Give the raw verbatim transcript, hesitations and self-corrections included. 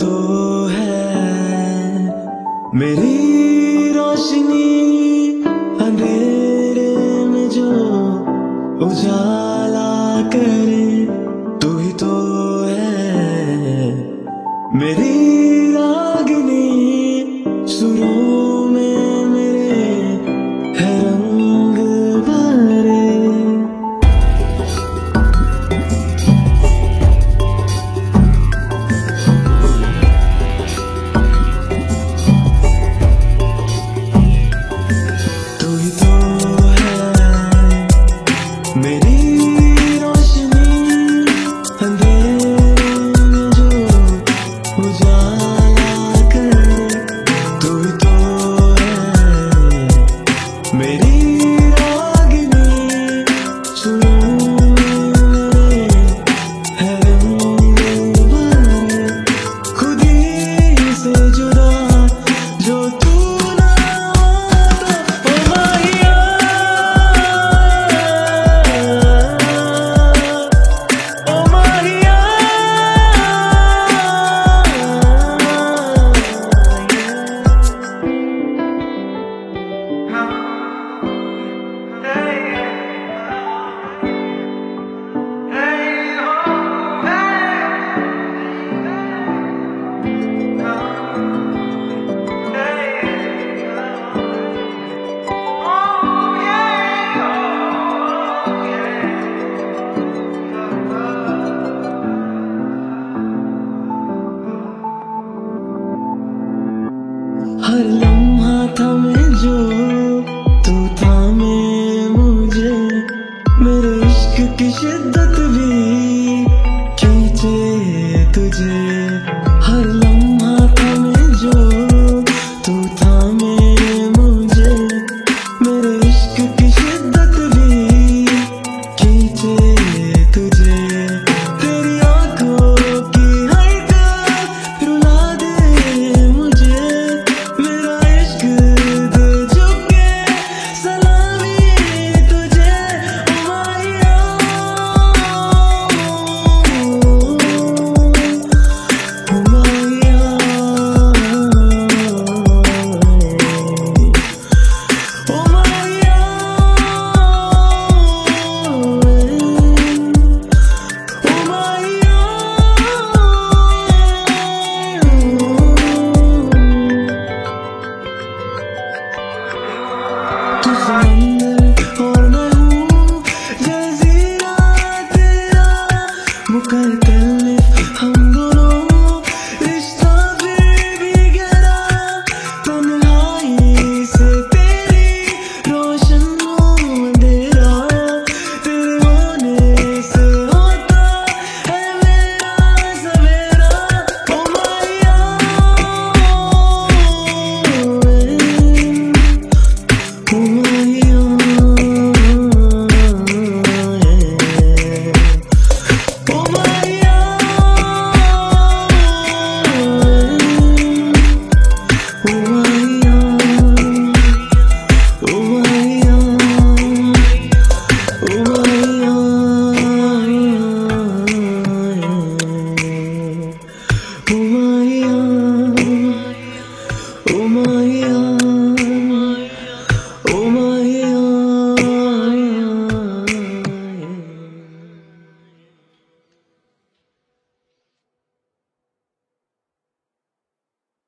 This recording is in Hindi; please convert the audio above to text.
तो है मेरी रोशनी, अंधेरे में जो उजाला करे। तू ही तो है मेरी रागिनी, सुरों में मेरे है रंग भरे। तू ही तो है मेरी रोशनी, अंधेरे में जो उजाला करे। तू ही तो है मेरी रागिनी, सुरों में मेरे है रंग भरे। खुद ही से जुदा जो तू ना हो तो ओ माहिया, ओ माहिया। हर लम्हा थमे जो तू थामे मुझे, मेरे इश्क की शिद्दत भी खींचे तुझे।